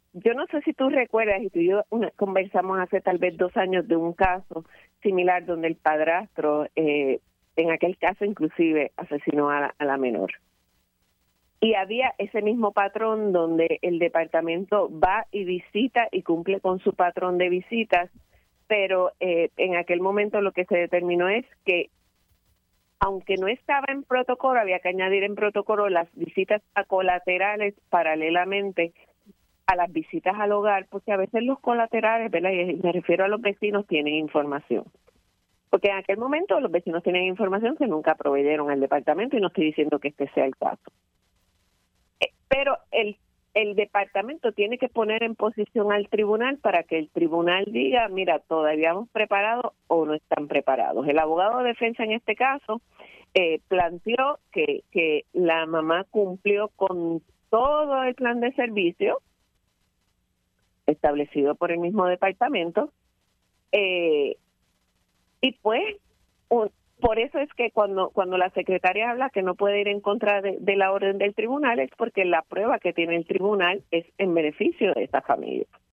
Yo no sé si tú recuerdas, y tú y yo conversamos hace tal vez 2 años de un caso similar donde el padrastro, en aquel caso inclusive, asesinó a la menor. Y había ese mismo patrón donde el departamento va y visita y cumple con su patrón de visitas, pero en aquel momento lo que se determinó es que, aunque no estaba en protocolo, había que añadir en protocolo las visitas a colaterales paralelamente a las visitas al hogar, porque a veces los colaterales, ¿verdad? Y me refiero a los vecinos, tienen información. Porque en aquel momento los vecinos tienen información que nunca proveyeron al departamento, y no estoy diciendo que este sea el caso. Pero el departamento tiene que poner en posición al tribunal para que el tribunal diga, mira, todavía hemos preparado o no están preparados. El abogado de defensa en este caso planteó que la mamá cumplió con todo el plan de servicio establecido por el mismo departamento, y pues por eso es que cuando la secretaria habla que no puede ir en contra de la orden del tribunal, es porque la prueba que tiene el tribunal es en beneficio de esa familia.